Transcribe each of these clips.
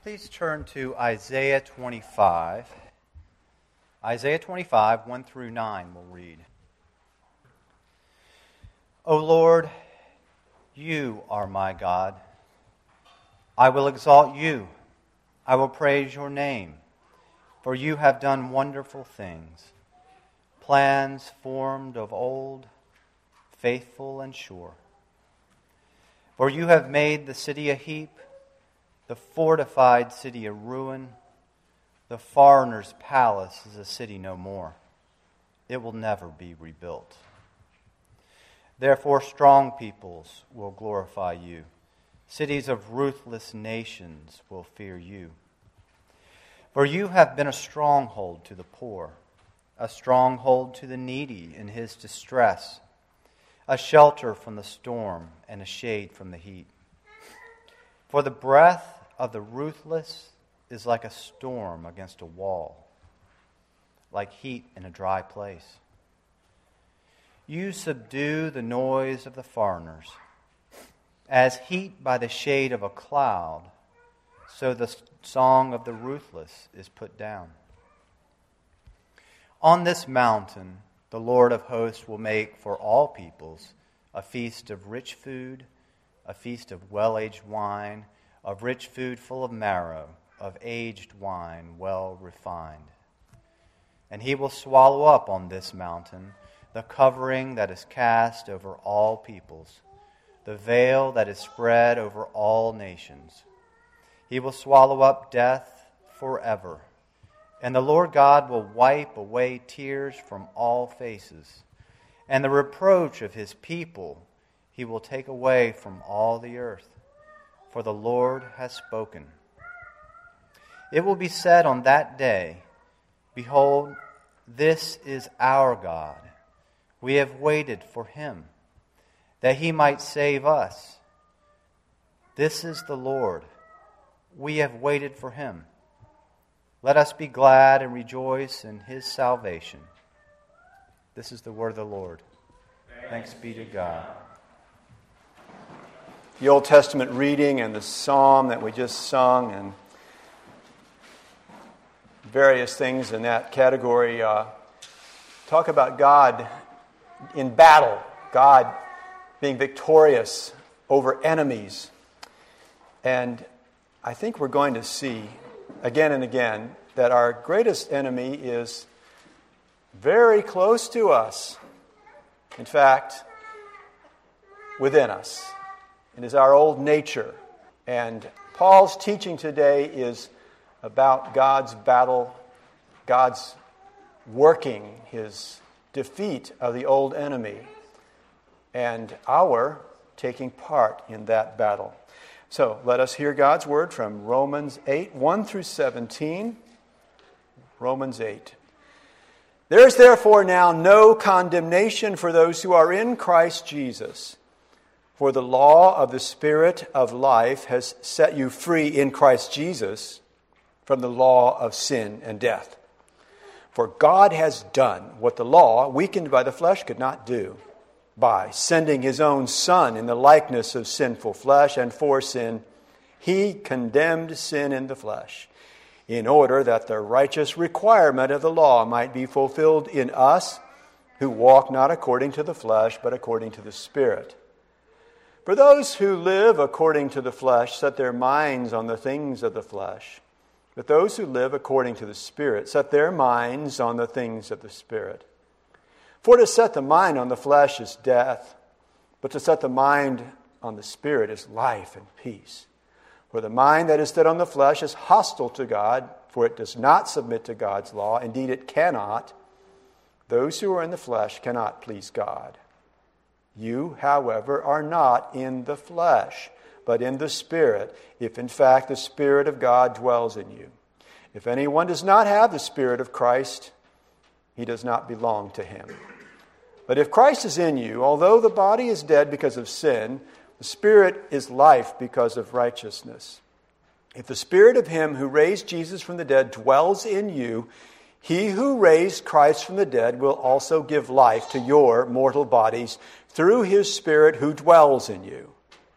Please turn to Isaiah 25. Isaiah 25, 1 through 9, we'll read. O Lord, you are my God. I will exalt you. I will praise your name, for you have done wonderful things, plans formed of old, faithful and sure. For you have made the city a heap, the fortified city a ruin. The foreigner's palace is a city no more. It will never be rebuilt. Therefore strong peoples will glorify you. Cities of ruthless nations will fear you. For you have been a stronghold to the poor, a stronghold to the needy in his distress, a shelter from the storm and a shade from the heat. For the breath of the ruthless is like a storm against a wall, like heat in a dry place. You subdue the noise of the foreigners. As heat by the shade of a cloud, so the song of the ruthless is put down. On this mountain, the Lord of hosts will make for all peoples a feast of rich food, a feast of well-aged wine, of rich food full of marrow, of aged wine well refined. And he will swallow up on this mountain the covering that is cast over all peoples, the veil that is spread over all nations. He will swallow up death forever, and the Lord God will wipe away tears from all faces, and the reproach of his people he will take away from all the earth, for the Lord has spoken. It will be said on that day, behold, this is our God. We have waited for him, that he might save us. This is the Lord. We have waited for him. Let us be glad and rejoice in his salvation. This is the word of the Lord. Thanks be to God. The Old Testament reading and the psalm that we just sung and various things in that category talk about God in battle, God being victorious over enemies. And I think we're going to see again and again that our greatest enemy is very close to us. In fact, within us. It is our old nature. And Paul's teaching today is about God's battle, God's working, his defeat of the old enemy, and our taking part in that battle. So let us hear God's word from Romans 8, 1 through 17. Romans 8. There is therefore now no condemnation for those who are in Christ Jesus. For the law of the Spirit of life has set you free in Christ Jesus from the law of sin and death. For God has done what the law, weakened by the flesh, could not do, by sending his own Son in the likeness of sinful flesh, and for sin, he condemned sin in the flesh, in order that the righteous requirement of the law might be fulfilled in us, who walk not according to the flesh, but according to the Spirit. For those who live according to the flesh set their minds on the things of the flesh. But those who live according to the Spirit set their minds on the things of the Spirit. For to set the mind on the flesh is death, but to set the mind on the Spirit is life and peace. For the mind that is set on the flesh is hostile to God, for it does not submit to God's law. Indeed, it cannot. Those who are in the flesh cannot please God. You, however, are not in the flesh, but in the Spirit, if in fact the Spirit of God dwells in you. If anyone does not have the Spirit of Christ, he does not belong to him. But if Christ is in you, although the body is dead because of sin, the Spirit is life because of righteousness. If the Spirit of him who raised Jesus from the dead dwells in you, he who raised Christ from the dead will also give life to your mortal bodies through his Spirit who dwells in you.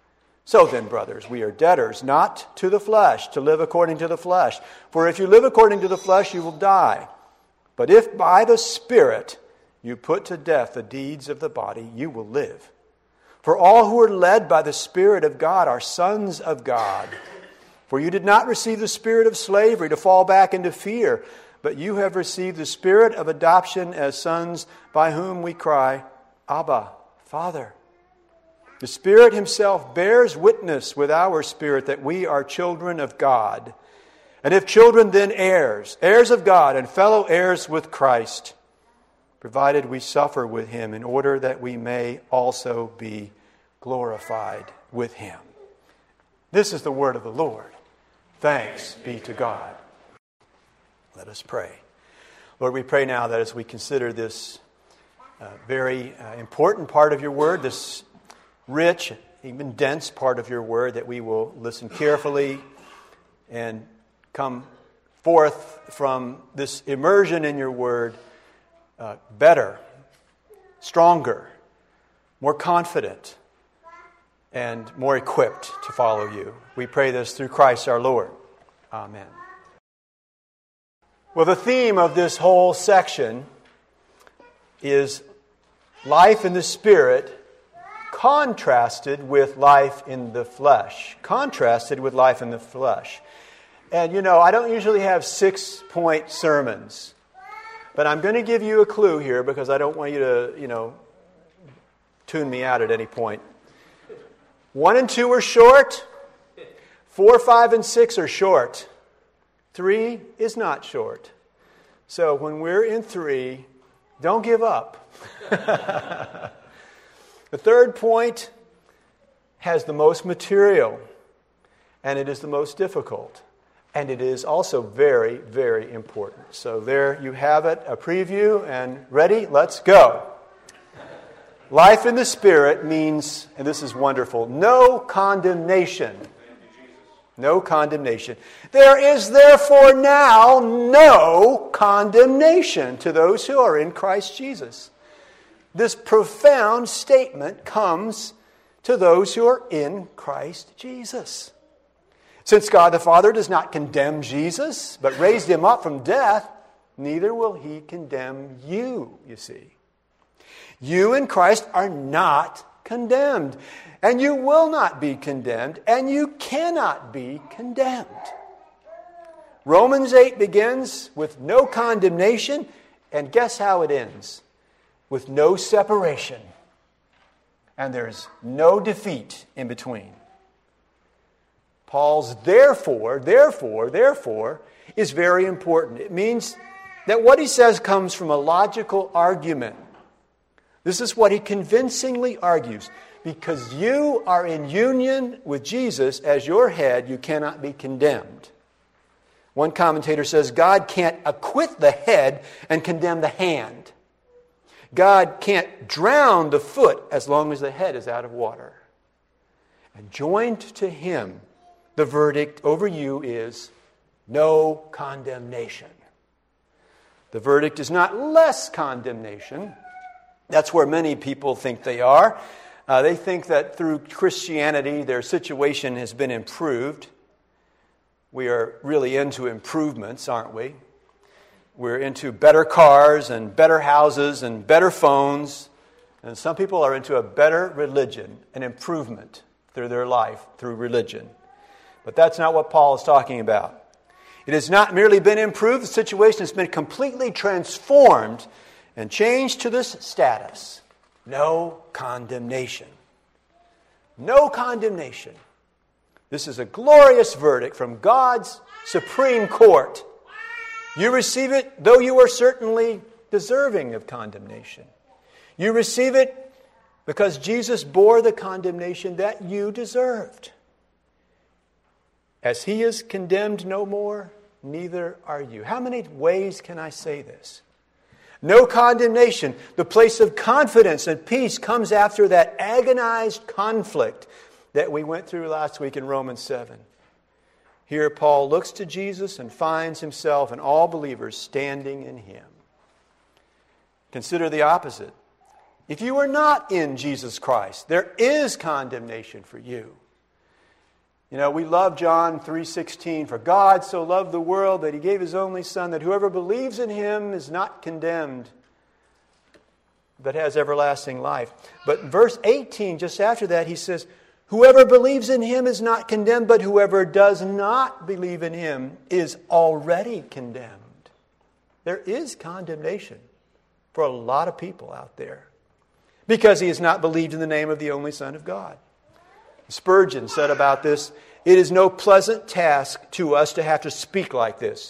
So then, brothers, we are debtors, not to the flesh, to live according to the flesh. For if you live according to the flesh, you will die. But if by the Spirit you put to death the deeds of the body, you will live. For all who are led by the Spirit of God are sons of God. For you did not receive the spirit of slavery to fall back into fear, but you have received the Spirit of adoption as sons, by whom we cry, Abba, Father. The Spirit Himself bears witness with our spirit that we are children of God. And if children, then heirs, heirs of God and fellow heirs with Christ, provided we suffer with Him in order that we may also be glorified with Him. This is the word of the Lord. Thanks be to God. Let us pray. Lord, we pray now that as we consider this very important part of your word, this rich, even dense part of your word, that we will listen carefully and come forth from this immersion in your word better, stronger, more confident, and more equipped to follow you. We pray this through Christ our Lord. Amen. Well, the theme of this whole section is life in the Spirit contrasted with life in the flesh. Contrasted with life in the flesh. And you know, I don't usually have 6-point sermons. But I'm going to give you a clue here because I don't want you to, tune me out at any point. 1 and 2 are short. 4, 5, and 6 are short. 3 is not short. So when we're in 3, don't give up. The third point has the most material, and it is the most difficult. And it is also very, very important. So there you have it, a preview, and ready? Let's go. Life in the Spirit means, and this is wonderful, no condemnation. No condemnation. There is therefore now no condemnation to those who are in Christ Jesus. This profound statement comes to those who are in Christ Jesus. Since God the Father does not condemn Jesus, but raised Him up from death, neither will He condemn you, you see. You in Christ are not condemned, and you will not be condemned, and you cannot be condemned. Romans 8 begins with no condemnation, and guess how it ends? With no separation. And there's no defeat in between. Paul's therefore is very important. It means that what he says comes from a logical argument. This is what he convincingly argues. Because you are in union with Jesus as your head, you cannot be condemned. One commentator says God can't acquit the head and condemn the hand. God can't drown the foot as long as the head is out of water. And joined to Him, the verdict over you is no condemnation. The verdict is not less condemnation. That's where many people think they are. They think that through Christianity their situation has been improved. We are really into improvements, aren't we? We're into better cars and better houses and better phones. And some people are into a better religion, an improvement through their life, through religion. But that's not what Paul is talking about. It has not merely been improved, the situation has been completely transformed and changed to this status. No condemnation. No condemnation. This is a glorious verdict from God's supreme court. You receive it, though you are certainly deserving of condemnation. You receive it because Jesus bore the condemnation that you deserved. As He is condemned no more, neither are you. How many ways can I say this? No condemnation. The place of confidence and peace comes after that agonized conflict that we went through last week in Romans 7. Here Paul looks to Jesus and finds himself and all believers standing in Him. Consider the opposite. If you are not in Jesus Christ, there is condemnation for you. You know, we love John 3:16. For God so loved the world that He gave His only Son, that whoever believes in Him is not condemned, but has everlasting life. But verse 18, just after that, He says, whoever believes in Him is not condemned, but whoever does not believe in Him is already condemned. There is condemnation for a lot of people out there because he has not believed in the name of the only Son of God. Spurgeon said about this, it is no pleasant task to us to have to speak like this.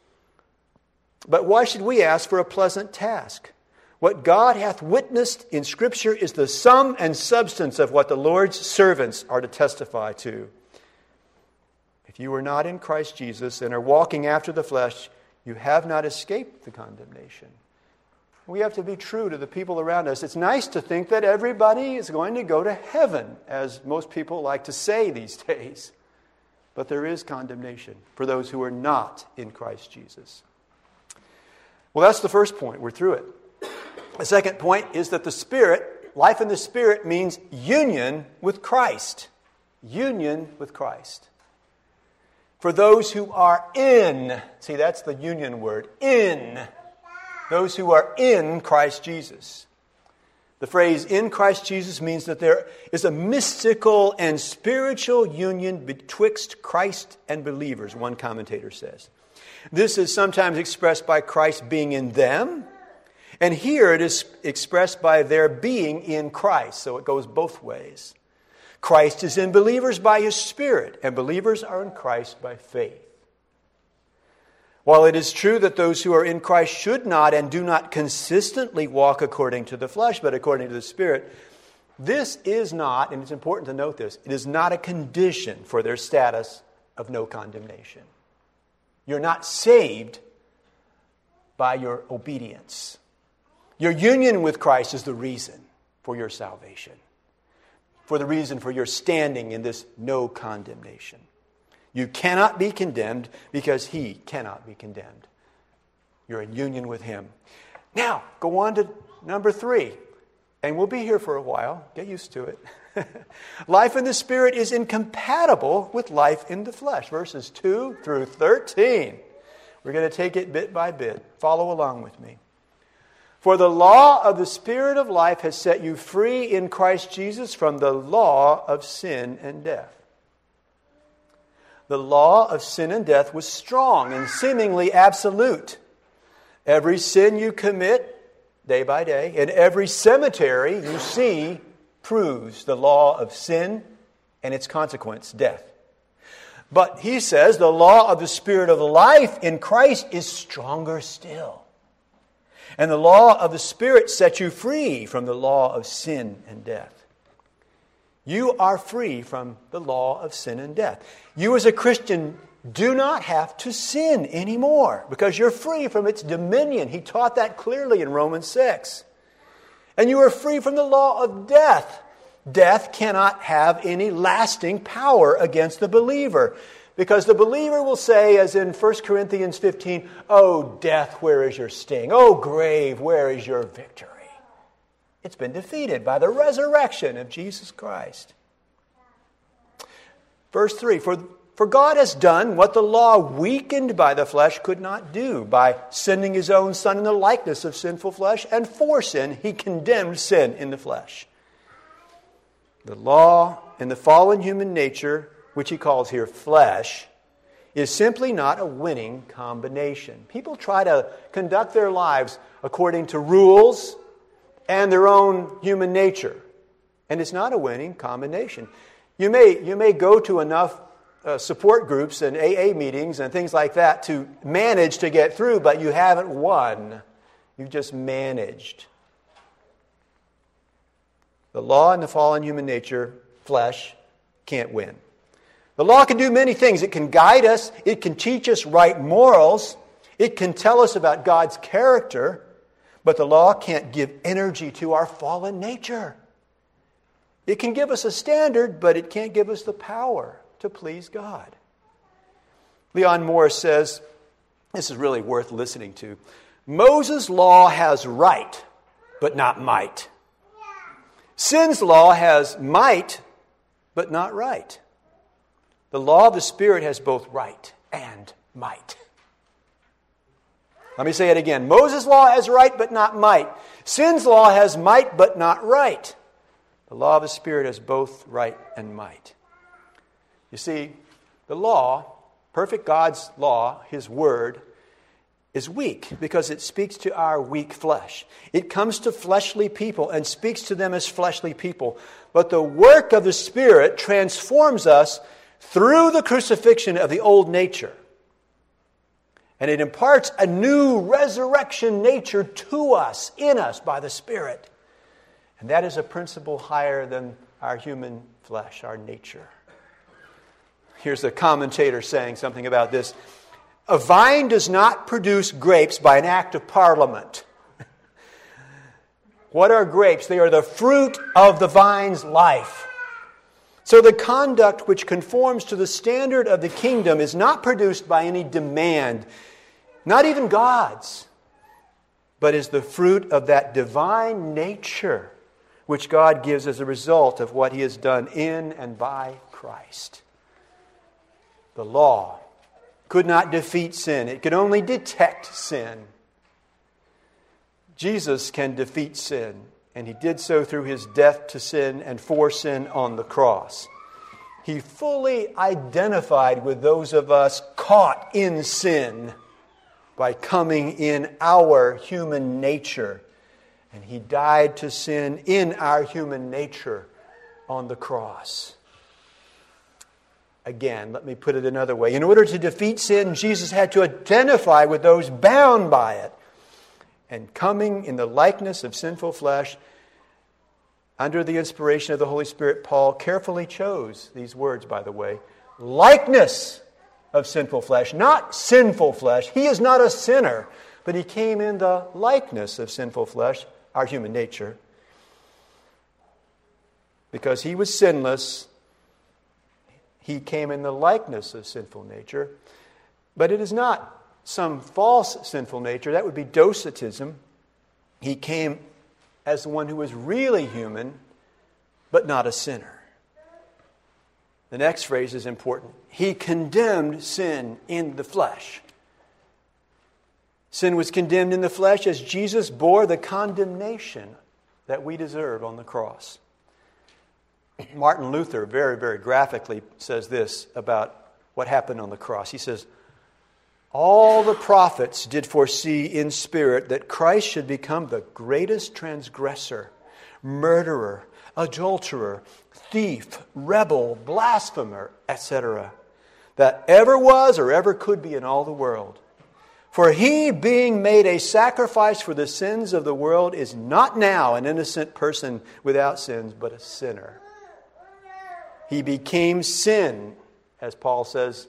But why should we ask for a pleasant task? What God hath witnessed in Scripture is the sum and substance of what the Lord's servants are to testify to. If you are not in Christ Jesus and are walking after the flesh, you have not escaped the condemnation. We have to be true to the people around us. It's nice to think that everybody is going to go to heaven, as most people like to say these days. But there is condemnation for those who are not in Christ Jesus. Well, that's the first point. We're through it. The second point is that the Spirit, life in the Spirit, means union with Christ. Union with Christ. For those who are in, see, that's the union word, in. Those who are in Christ Jesus. The phrase in Christ Jesus means that there is a mystical and spiritual union betwixt Christ and believers, one commentator says. This is sometimes expressed by Christ being in them, and here it is expressed by their being in Christ, so it goes both ways. Christ is in believers by His Spirit, and believers are in Christ by faith. While it is true that those who are in Christ should not and do not consistently walk according to the flesh, but according to the Spirit, this is not, and it's important to note this, it is not a condition for their status of no condemnation. You're not saved by your obedience. Your union with Christ is the reason for your salvation, for the reason for your standing in this no condemnation. You cannot be condemned because He cannot be condemned. You're in union with Him. Now, go on to number 3. And we'll be here for a while. Get used to it. Life in the Spirit is incompatible with life in the flesh. Verses 2 through 13. We're going to take it bit by bit. Follow along with me. For the law of the Spirit of life has set you free in Christ Jesus from the law of sin and death. The law of sin and death was strong and seemingly absolute. Every sin you commit day by day, and every cemetery you see proves the law of sin and its consequence, death. But he says the law of the Spirit of life in Christ is stronger still. And the law of the Spirit sets you free from the law of sin and death. You are free from the law of sin and death. You as a Christian do not have to sin anymore because you're free from its dominion. He taught that clearly in Romans 6. And you are free from the law of death. Death cannot have any lasting power against the believer because the believer will say, as in 1 Corinthians 15, "Oh, death, where is your sting? Oh, grave, where is your victory?" It's been defeated by the resurrection of Jesus Christ. Verse 3, For God has done what the law weakened by the flesh could not do. By sending His own Son in the likeness of sinful flesh, and for sin, He condemned sin in the flesh. The law in the fallen human nature, which He calls here flesh, is simply not a winning combination. People try to conduct their lives according to rules and their own human nature. And it's not a winning combination. You may go to enough support groups and AA meetings and things like that to manage to get through, but you haven't won. You've just managed. The law and the fallen human nature, flesh, can't win. The law can do many things. It can guide us. It can teach us right morals. It can tell us about God's character. But the law can't give energy to our fallen nature. It can give us a standard, but it can't give us the power to please God. Leon Morris says, this is really worth listening to, Moses' law has right, but not might. Sin's law has might, but not right. The law of the Spirit has both right and might. Let me say it again. Moses' law has right but not might. Sin's law has might but not right. The law of the Spirit has both right and might. You see, the law, perfect God's law, His Word, is weak because it speaks to our weak flesh. It comes to fleshly people and speaks to them as fleshly people. But the work of the Spirit transforms us through the crucifixion of the old nature. And it imparts a new resurrection nature to us, in us, by the Spirit. And that is a principle higher than our human flesh, our nature. Here's a commentator saying something about this. A vine does not produce grapes by an act of parliament. What are grapes? They are the fruit of the vine's life. So the conduct which conforms to the standard of the kingdom is not produced by any demand, not even God's, but is the fruit of that divine nature which God gives as a result of what He has done in and by Christ. The law could not defeat sin. It could only detect sin. Jesus can defeat sin, and He did so through His death to sin and for sin on the cross. He fully identified with those of us caught in sin by coming in our human nature. And He died to sin in our human nature on the cross. Again, let me put it another way. In order to defeat sin, Jesus had to identify with those bound by it. And coming in the likeness of sinful flesh, under the inspiration of the Holy Spirit, Paul carefully chose these words, by the way. Likeness of sinful flesh, not sinful flesh. He is not a sinner, but He came in the likeness of sinful flesh, our human nature. Because He was sinless, He came in the likeness of sinful nature. But it is not some false sinful nature. That would be docetism. He came as the one who was really human, but not a sinner. The next phrase is important. He condemned sin in the flesh. Sin was condemned in the flesh as Jesus bore the condemnation that we deserve on the cross. Martin Luther very, very graphically says this about what happened on the cross. He says, all the prophets did foresee in spirit that Christ should become the greatest transgressor, murderer, adulterer, thief, rebel, blasphemer, etc., that ever was or ever could be in all the world. For He, being made a sacrifice for the sins of the world, is not now an innocent person without sins, but a sinner. He became sin, as Paul says,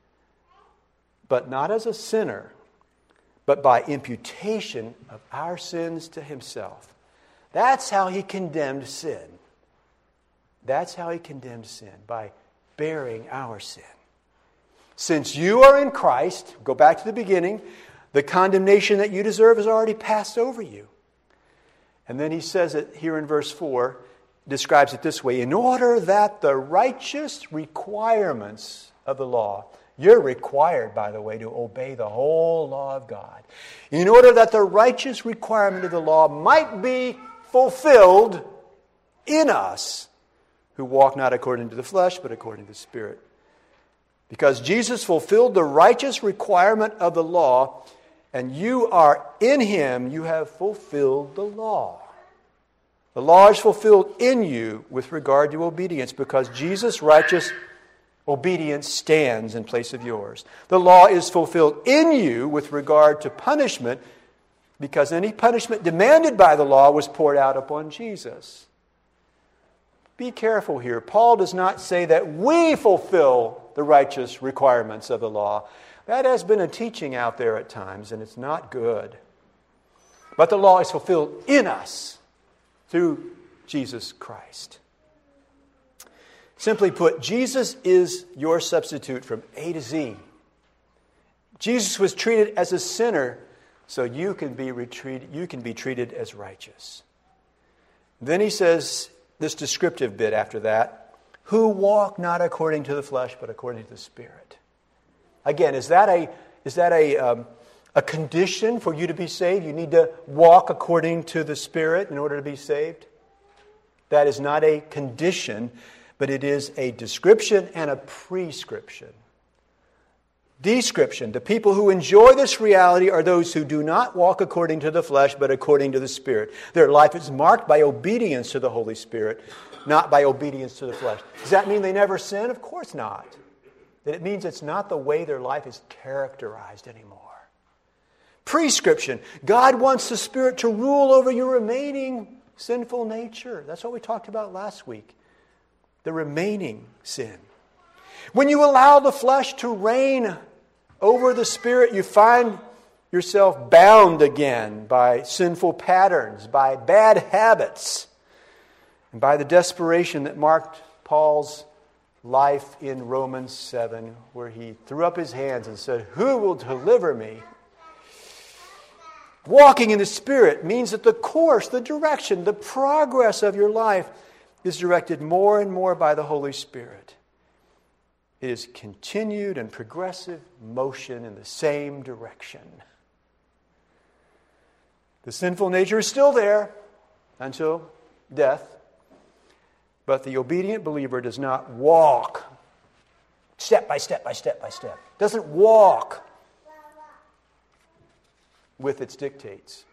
but not as a sinner, but by imputation of our sins to Himself. That's how He condemned sin. That's how He condemned sin, by bearing our sin. Since you are in Christ, go back to the beginning, the condemnation that you deserve has already passed over you. And then he says it here in verse 4, describes it this way, in order that the righteous requirements of the law, you're required, by the way, to obey the whole law of God. In order that the righteous requirement of the law might be fulfilled in us, who walk not according to the flesh, but according to the Spirit. Because Jesus fulfilled the righteous requirement of the law, and you are in Him, you have fulfilled the law. The law is fulfilled in you with regard to obedience, because Jesus' righteous obedience stands in place of yours. The law is fulfilled in you with regard to punishment, because any punishment demanded by the law was poured out upon Jesus. Be careful here. Paul does not say that we fulfill the righteous requirements of the law. That has been a teaching out there at times, and it's not good. But the law is fulfilled in us through Jesus Christ. Simply put, Jesus is your substitute from A to Z. Jesus was treated as a sinner, so you can be treated as righteous. Then he says this descriptive bit after that, who walk not according to the flesh, but according to the Spirit. Again, is that a condition for you to be saved? You need to walk according to the Spirit in order to be saved? That is not a condition, but it is a description and a prescription. Description. The people who enjoy this reality are those who do not walk according to the flesh, but according to the Spirit. Their life is marked by obedience to the Holy Spirit, not by obedience to the flesh. Does that mean they never sin? Of course not. That it means it's not the way their life is characterized anymore. Prescription. God wants the Spirit to rule over your remaining sinful nature. That's what we talked about last week. The remaining sin. When you allow the flesh to reign over the Spirit, you find yourself bound again by sinful patterns, by bad habits, and by the desperation that marked Paul's life in Romans 7, where he threw up his hands and said, "Who will deliver me?" Walking in the Spirit means that the course, the direction, the progress of your life is directed more and more by the Holy Spirit. It is continued and progressive motion in the same direction. The sinful nature is still there until death, but the obedient believer does not walk step by step by step by step. Doesn't walk with its dictates.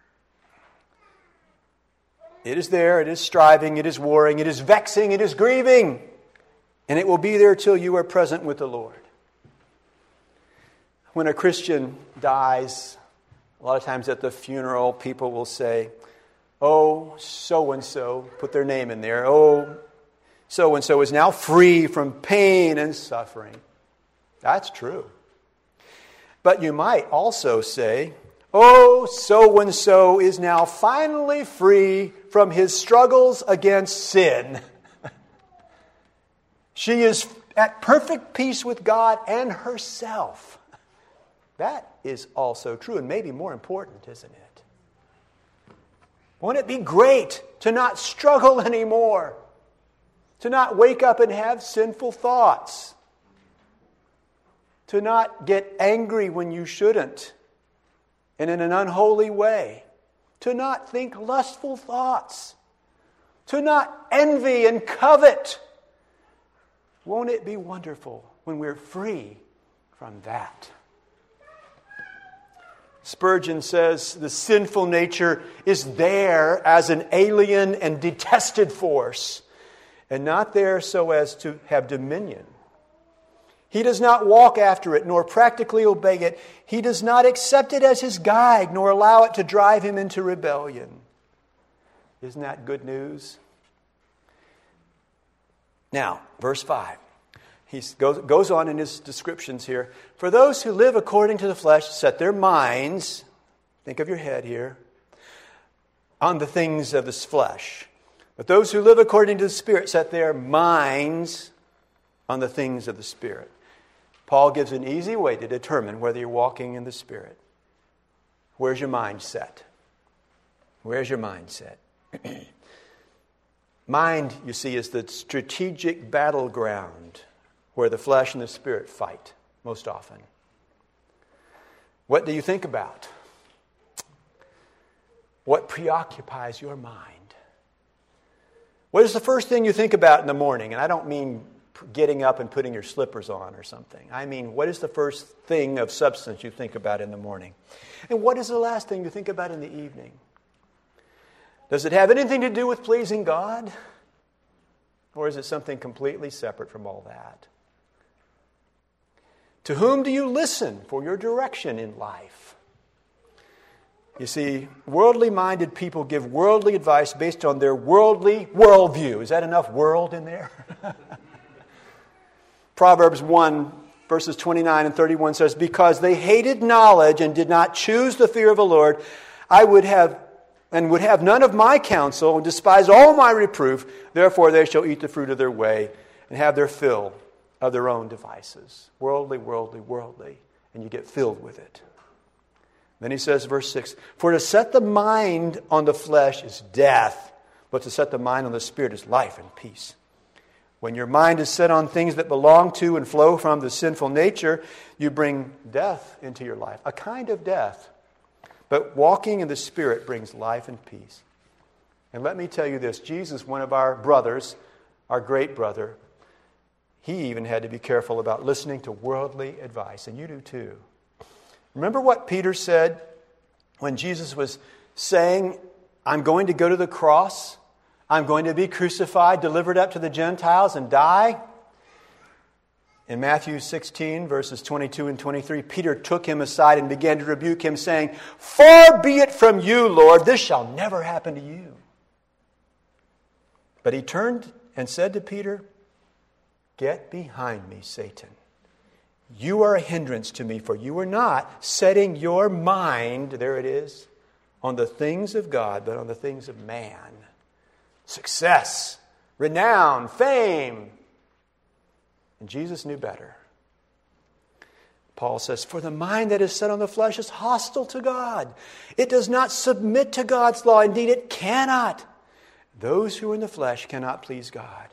It is there, it is striving, it is warring, it is vexing, it is grieving. And it will be there till you are present with the Lord. When a Christian dies, a lot of times at the funeral, people will say, "Oh, so-and-so," put their name in there. "Oh, so-and-so is now free from pain and suffering." That's true. But you might also say, "Oh, so-and-so is now finally free from his struggles against sin. She is at perfect peace with God and herself." That is also true, and maybe more important, isn't it? Won't it be great to not struggle anymore? To not wake up and have sinful thoughts? To not get angry when you shouldn't, and in an unholy way? To not think lustful thoughts? To not envy and covet? Won't it be wonderful when we're free from that? Spurgeon says the sinful nature is there as an alien and detested force, and not there so as to have dominion. He does not walk after it, nor practically obey it. He does not accept it as his guide, nor allow it to drive him into rebellion. Isn't that good news? Now, verse 5. He goes on in his descriptions here. "For those who live according to the flesh set their minds," think of your head here, "on the things of this flesh. But those who live according to the Spirit set their minds on the things of the Spirit." Paul gives an easy way to determine whether you're walking in the Spirit. Where's your mind set? Where's your mind set? Mind, you see, is the strategic battleground where the flesh and the Spirit fight most often. What do you think about? What preoccupies your mind? What is the first thing you think about in the morning? And I don't mean getting up and putting your slippers on or something. I mean, what is the first thing of substance you think about in the morning? And what is the last thing you think about in the evening? Does it have anything to do with pleasing God? Or is it something completely separate from all that? To whom do you listen for your direction in life? You see, worldly-minded people give worldly advice based on their worldly worldview. Is that enough world in there? Proverbs 1, verses 29 and 31 says, "Because they hated knowledge and did not choose the fear of the Lord, I would have none of my counsel and despise all my reproof. Therefore they shall eat the fruit of their way and have their fill of their own devices." Worldly, worldly, worldly. And you get filled with it. Then he says, verse 6, "For to set the mind on the flesh is death, but to set the mind on the Spirit is life and peace." When your mind is set on things that belong to and flow from the sinful nature, you bring death into your life, a kind of death. But walking in the Spirit brings life and peace. And let me tell you this, Jesus, one of our brothers, our great brother, he even had to be careful about listening to worldly advice, and you do too. Remember what Peter said when Jesus was saying, I'm going to go to the cross, I'm going to be crucified, delivered up to the Gentiles, and die? In Matthew 16, verses 22 and 23, Peter took him aside and began to rebuke him, saying, Far be it from you, Lord, this shall never happen to you. But he turned and said to Peter, Get behind me, Satan. You are a hindrance to me, for you are not setting your mind, there it is, on the things of God, but on the things of man. Success, renown, fame. And Jesus knew better. Paul says, For the mind that is set on the flesh is hostile to God. It does not submit to God's law. Indeed, it cannot. Those who are in the flesh cannot please God.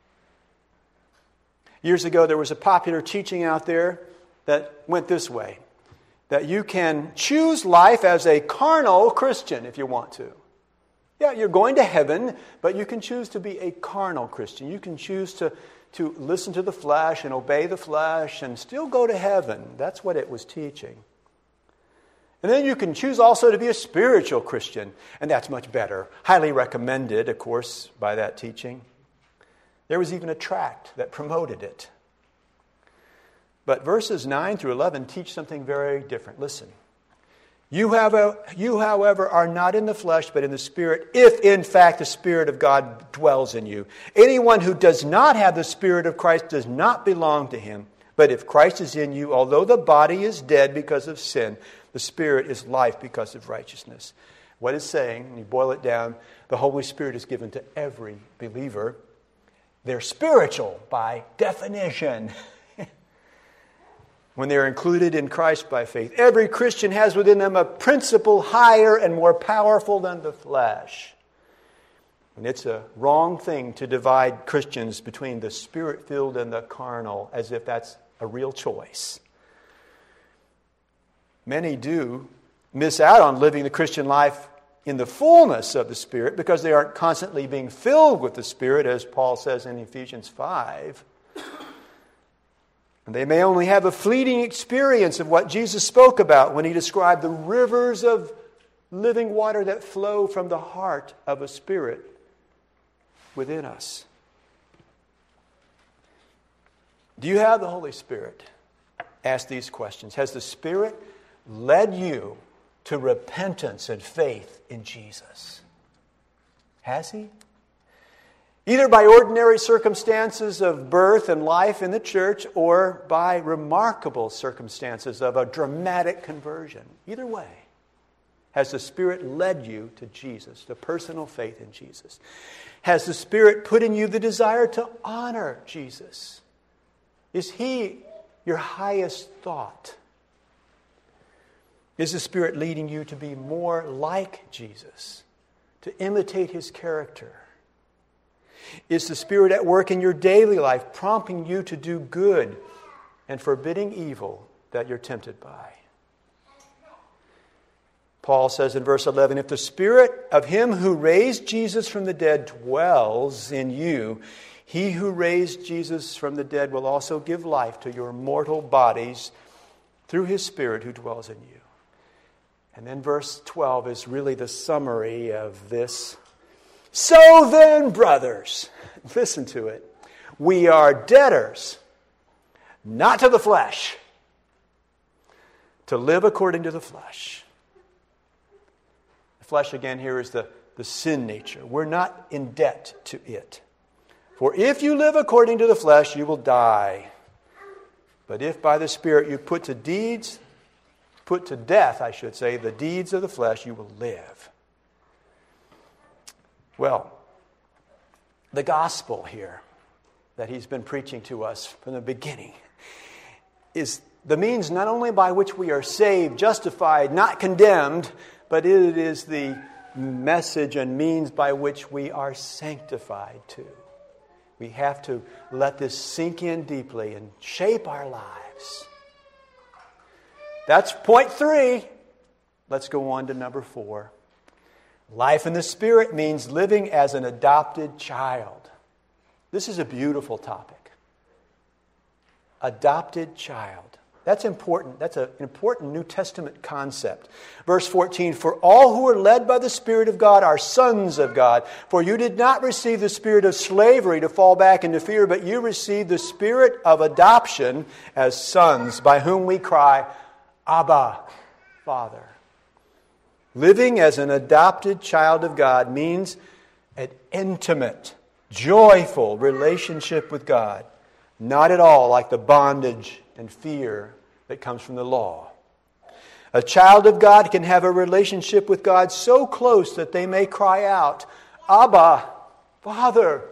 Years ago, there was a popular teaching out there that went this way, that you can choose life as a carnal Christian if you want to. Yeah, you're going to heaven, but you can choose to be a carnal Christian. You can choose to listen to the flesh and obey the flesh and still go to heaven. That's what it was teaching. And then you can choose also to be a spiritual Christian, and that's much better. Highly recommended, of course, by that teaching. There was even a tract that promoted it. But verses 9 through 11 teach something very different. Listen. You, however, are not in the flesh, but in the Spirit, if in fact the Spirit of God dwells in you. Anyone who does not have the Spirit of Christ does not belong to him. But if Christ is in you, although the body is dead because of sin, the Spirit is life because of righteousness. What it's saying, when you boil it down, the Holy Spirit is given to every believer. They're spiritual by definition. When they're included in Christ by faith. Every Christian has within them a principle higher and more powerful than the flesh. And it's a wrong thing to divide Christians between the Spirit-filled and the carnal, as if that's a real choice. Many do miss out on living the Christian life in the fullness of the Spirit because they aren't constantly being filled with the Spirit, as Paul says in Ephesians 5. And they may only have a fleeting experience of what Jesus spoke about when he described the rivers of living water that flow from the heart of a spirit within us. Do you have the Holy Spirit? Ask these questions. Has the Spirit led you to repentance and faith in Jesus? Has he? Either by ordinary circumstances of birth and life in the church or by remarkable circumstances of a dramatic conversion. Either way, has the Spirit led you to Jesus, to personal faith in Jesus? Has the Spirit put in you the desire to honor Jesus? Is he your highest thought? Is the Spirit leading you to be more like Jesus, to imitate his character? Is the Spirit at work in your daily life, prompting you to do good and forbidding evil that you're tempted by? Paul says in verse 11, if the Spirit of him who raised Jesus from the dead dwells in you, he who raised Jesus from the dead will also give life to your mortal bodies through his Spirit who dwells in you. And then verse 12 is really the summary of this. So then, brothers, listen to it. We are debtors, not to the flesh, to live according to the flesh. The flesh, again, here is the sin nature. We're not in debt to it. For if you live according to the flesh, you will die. But if by the Spirit you put to death, the deeds of the flesh, you will live. Well, the gospel here that he's been preaching to us from the beginning is the means not only by which we are saved, justified, not condemned, but it is the message and means by which we are sanctified too. We have to let this sink in deeply and shape our lives. That's point 3. Let's go on to number 4. Life in the Spirit means living as an adopted child. This is a beautiful topic. Adopted child. That's important. That's an important New Testament concept. Verse 14, for all who are led by the Spirit of God are sons of God. For you did not receive the spirit of slavery to fall back into fear, but you received the spirit of adoption as sons, by whom we cry, Abba, Father. Living as an adopted child of God means an intimate, joyful relationship with God. Not at all like the bondage and fear that comes from the law. A child of God can have a relationship with God so close that they may cry out, Abba, Father.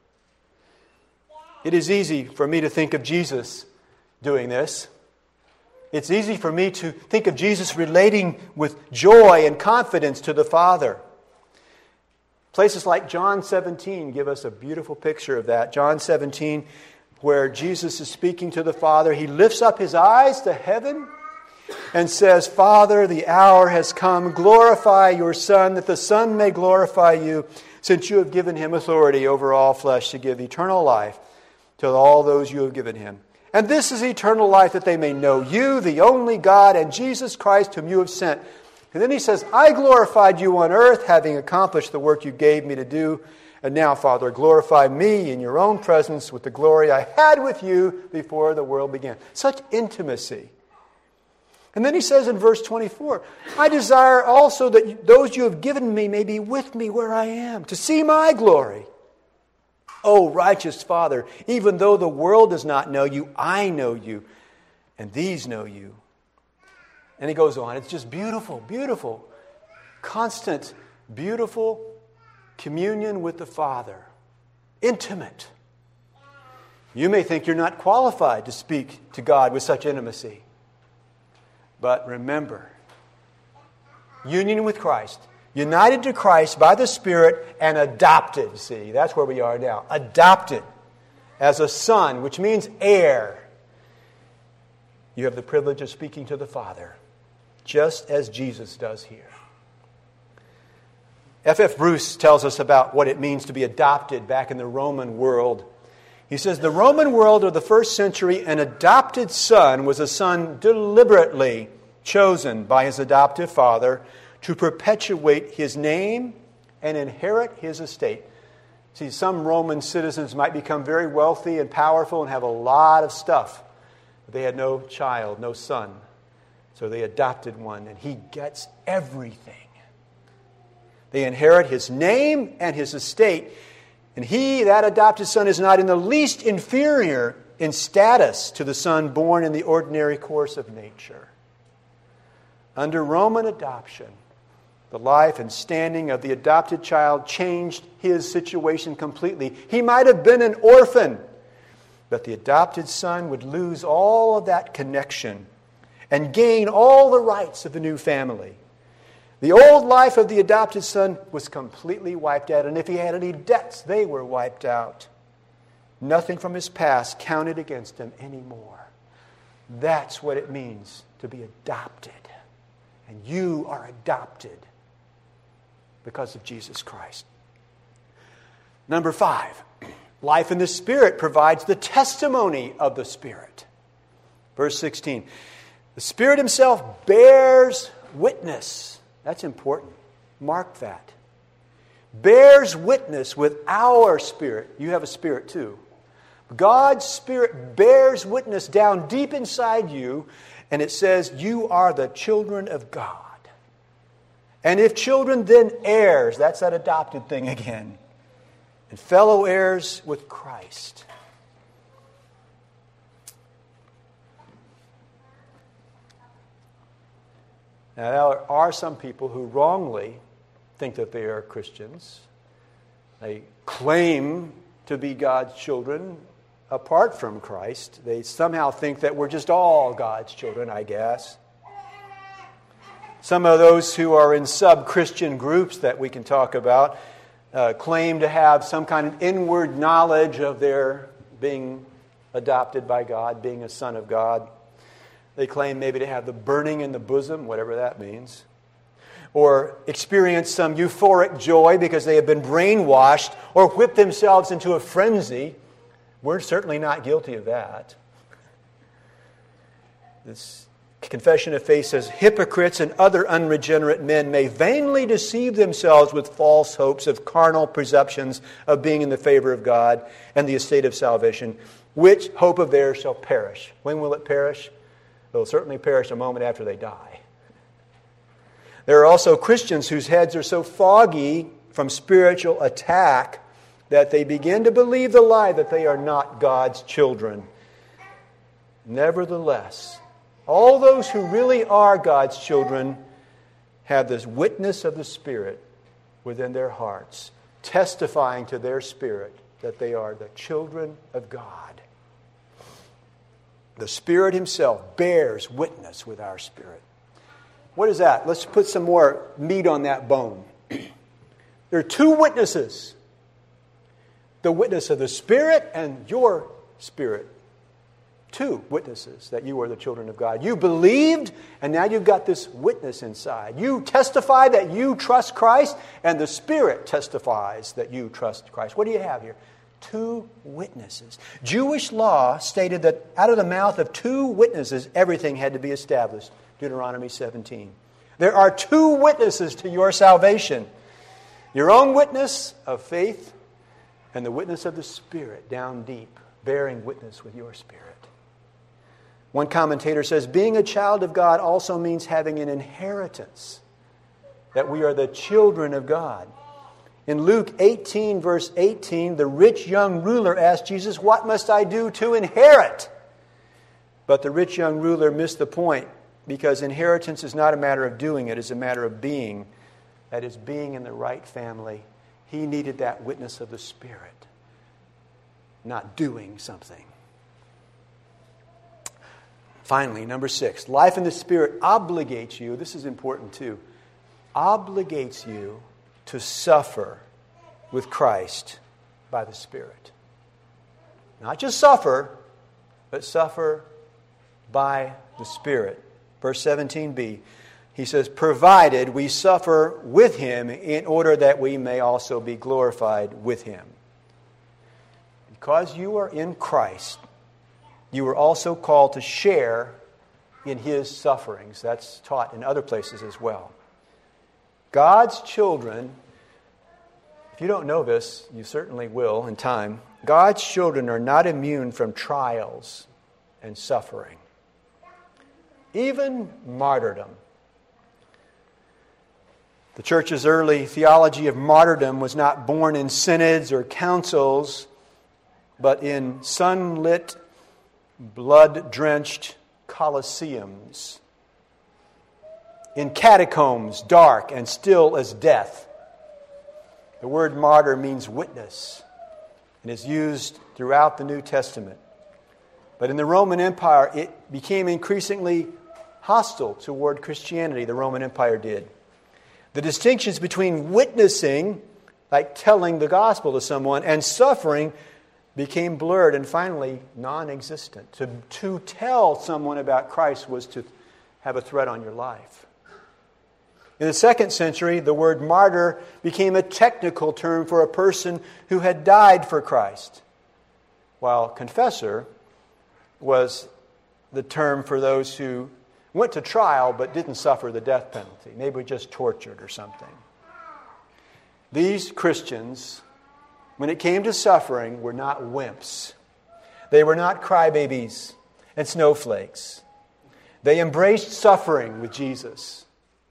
It is easy for me to think of Jesus doing this. It's easy for me to think of Jesus relating with joy and confidence to the Father. Places like John 17 give us a beautiful picture of that. John 17, where Jesus is speaking to the Father, He lifts up His eyes to heaven and says, Father, the hour has come. Glorify your Son, that the Son may glorify you, since you have given Him authority over all flesh to give eternal life to all those you have given Him. And this is eternal life, that they may know you, the only God, and Jesus Christ, whom you have sent. And then He says, I glorified you on earth, having accomplished the work you gave me to do. And now, Father, glorify me in your own presence with the glory I had with you before the world began. Such intimacy. And then He says in verse 24, I desire also that those you have given me may be with me where I am, to see my glory. O righteous Father, even though the world does not know you, I know you, and these know you. And He goes on. It's just beautiful, beautiful, constant, beautiful communion with the Father. Intimate. You may think you're not qualified to speak to God with such intimacy. But remember, union with Christ, united to Christ by the Spirit and adopted. See, that's where we are now. Adopted as a son, which means heir. You have the privilege of speaking to the Father, just as Jesus does here. F.F. Bruce tells us about what it means to be adopted back in the Roman world. He says, the Roman world of the first century, an adopted son was a son deliberately chosen by his adoptive father to perpetuate his name and inherit his estate. See, some Roman citizens might become very wealthy and powerful and have a lot of stuff. But they had no child, no son. So they adopted one, and he gets everything. They inherit his name and his estate. And he, that adopted son, is not in the least inferior in status to the son born in the ordinary course of nature. Under Roman adoption, the life and standing of the adopted child changed his situation completely. He might have been an orphan, but the adopted son would lose all of that connection and gain all the rights of the new family. The old life of the adopted son was completely wiped out, and if he had any debts, they were wiped out. Nothing from his past counted against him anymore. That's what it means to be adopted. And you are adopted because of Jesus Christ. Number 5, life in the Spirit provides the testimony of the Spirit. Verse 16, the Spirit Himself bears witness. That's important. Mark that. Bears witness with our spirit. You have a spirit too. God's Spirit bears witness down deep inside you, and it says you are the children of God. And if children, then heirs. That's that adopted thing again. And fellow heirs with Christ. Now, there are some people who wrongly think that they are Christians. They claim to be God's children apart from Christ. They somehow think that we're just all God's children, I guess. Some of those who are in sub-Christian groups that we can talk about claim to have some kind of inward knowledge of their being adopted by God, being a son of God. They claim maybe to have the burning in the bosom, whatever that means. Or experience some euphoric joy because they have been brainwashed or whipped themselves into a frenzy. We're certainly not guilty of that. This Confession of Faith says, hypocrites and other unregenerate men may vainly deceive themselves with false hopes of carnal presumptions of being in the favor of God and the estate of salvation, which hope of theirs shall perish. When will it perish? It will certainly perish a moment after they die. There are also Christians whose heads are so foggy from spiritual attack that they begin to believe the lie that they are not God's children. Nevertheless, all those who really are God's children have this witness of the Spirit within their hearts, testifying to their spirit that they are the children of God. The Spirit Himself bears witness with our spirit. What is that? Let's put some more meat on that bone. There are two witnesses. The witness of the Spirit and your spirit. Two witnesses that you are the children of God. You believed, and now you've got this witness inside. You testify that you trust Christ, and the Spirit testifies that you trust Christ. What do you have here? Two witnesses. Jewish law stated that out of the mouth of two witnesses, everything had to be established. Deuteronomy 17. There are two witnesses to your salvation. Your own witness of faith and the witness of the Spirit down deep, bearing witness with your spirit. One commentator says, being a child of God also means having an inheritance, that we are the children of God. In Luke 18, verse 18, the rich young ruler asked Jesus, what must I do to inherit? But the rich young ruler missed the point, because inheritance is not a matter of doing it, it's a matter of being. That is, being in the right family. He needed that witness of the Spirit, not doing something. Finally, number 6, life in the Spirit obligates you, this is important too, obligates you to suffer with Christ by the Spirit. Not just suffer, but suffer by the Spirit. Verse 17b, he says, provided we suffer with Him in order that we may also be glorified with Him. Because you are in Christ, you are also called to share in His sufferings. That's taught in other places as well. God's children, if you don't know this, you certainly will in time. God's children are not immune from trials and suffering. Even martyrdom. The church's early theology of martyrdom was not born in synods or councils, but in sunlit, blood-drenched colosseums, in catacombs, dark and still as death. The word martyr means witness and is used throughout the New Testament. But in the Roman Empire, it became increasingly hostile toward Christianity. The Roman Empire did. The distinctions between witnessing, like telling the gospel to someone, and suffering became blurred and finally non-existent. To tell someone about Christ was to have a threat on your life. In the 2nd century, the word martyr became a technical term for a person who had died for Christ, while confessor was the term for those who went to trial but didn't suffer the death penalty. Maybe were just tortured or something. These Christians, when it came to suffering, were not wimps. They were not crybabies and snowflakes. They embraced suffering with Jesus.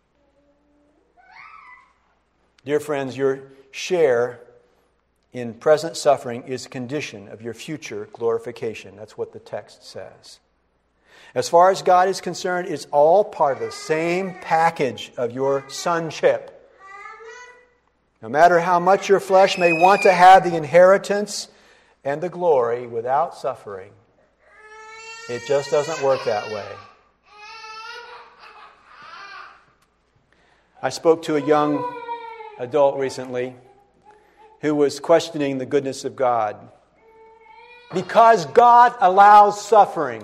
Dear friends, your share in present suffering is a condition of your future glorification. That's what the text says. As far as God is concerned, it's all part of the same package of your sonship. No matter how much your flesh may want to have the inheritance and the glory without suffering, it just doesn't work that way. I spoke to a young adult recently who was questioning the goodness of God. Because God allows suffering.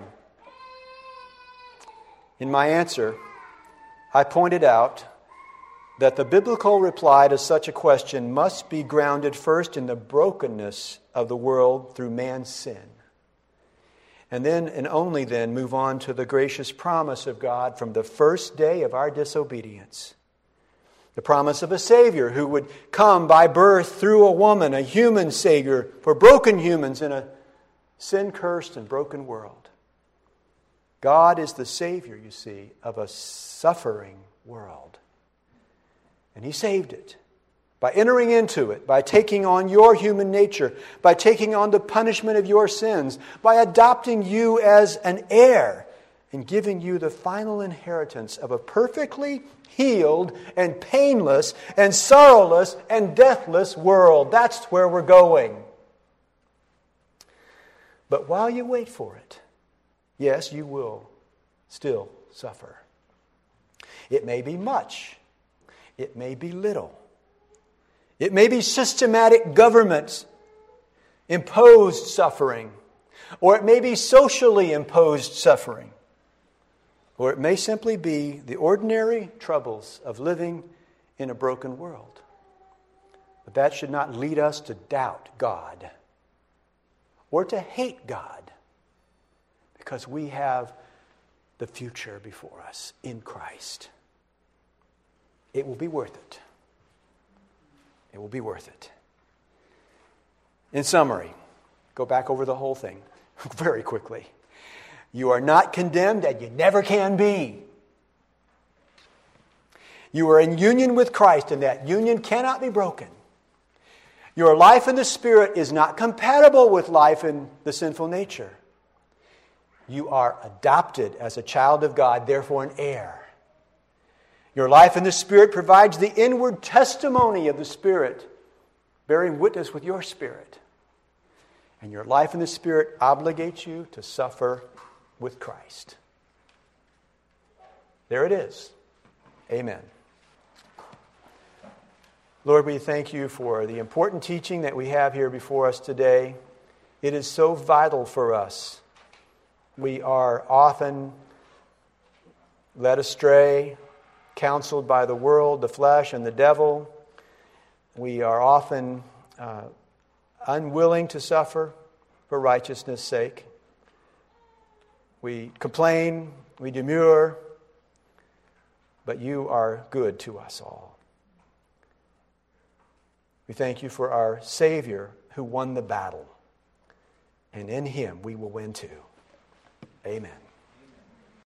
In my answer, I pointed out that the biblical reply to such a question must be grounded first in the brokenness of the world through man's sin. And then, and only then, move on to the gracious promise of God from the first day of our disobedience. The promise of a Savior who would come by birth through a woman, a human Savior for broken humans in a sin-cursed and broken world. God is the Savior, you see, of a suffering world. And He saved it by entering into it, by taking on your human nature, by taking on the punishment of your sins, by adopting you as an heir and giving you the final inheritance of a perfectly healed and painless and sorrowless and deathless world. That's where we're going. But while you wait for it, yes, you will still suffer. It may be much. It may be little. It may be systematic government imposed suffering, or it may be socially imposed suffering, or it may simply be the ordinary troubles of living in a broken world. But that should not lead us to doubt God or to hate God, because we have the future before us in Christ. It will be worth it. It will be worth it. In summary, go back over the whole thing very quickly. You are not condemned, and you never can be. You are in union with Christ, and that union cannot be broken. Your life in the Spirit is not compatible with life in the sinful nature. You are adopted as a child of God, therefore an heir. Your life in the Spirit provides the inward testimony of the Spirit, bearing witness with your spirit. And your life in the Spirit obligates you to suffer with Christ. There it is. Amen. Lord, we thank you for the important teaching that we have here before us today. It is so vital for us. We are often led astray, counseled by the world, the flesh, and the devil. We are often unwilling to suffer for righteousness' sake. We complain, we demur, but you are good to us all. We thank you for our Savior who won the battle, and in Him we will win too. Amen.